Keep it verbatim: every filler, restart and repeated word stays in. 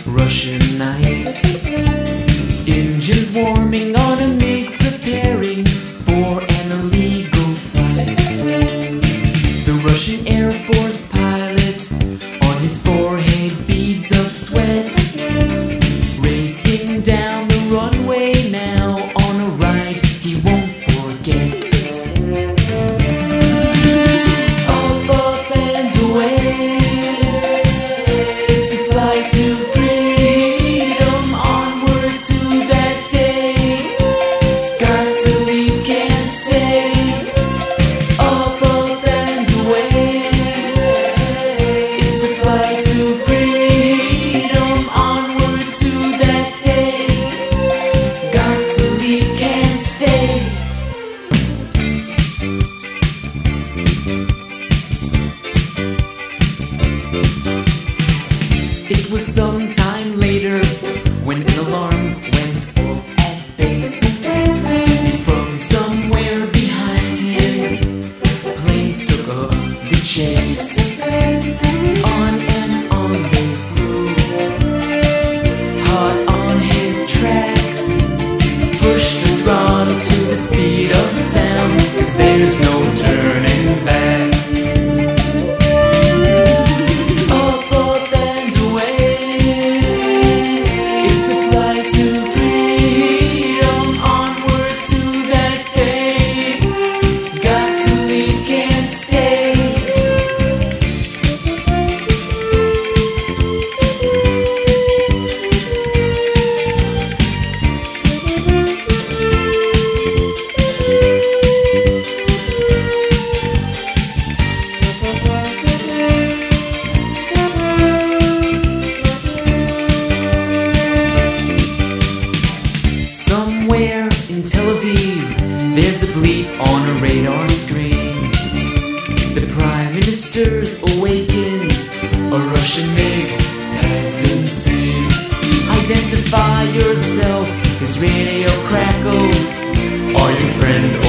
Russian night. Engines warming on a MiG, preparing for an illegal flight. The Russian Air Force pilot, on his forehead beads of sweat, racing down the runway now on a ride he won't forget. Up, up and away, it's a flight to freedom, onward to that day. Got to leave, can't stay. Up, up and away, it's a flight to freedom, onward to that day. Got to leave, can't stay. It was some time later when an alarm went off at base. And from somewhere behind him, planes took up the chase. On and on they flew, hot on his tracks. Push the throttle to the speed of sound, 'cause there's no turning back. Up, up and away, it's a flight to freedom, onward to that day. Got to leave, can't stay. Somewhere in Tel Aviv, there's a bleep on a radar screen. The Prime Minister's awakened, a Russian MiG has been seen. Identify yourself, his radio crackled. Are you friend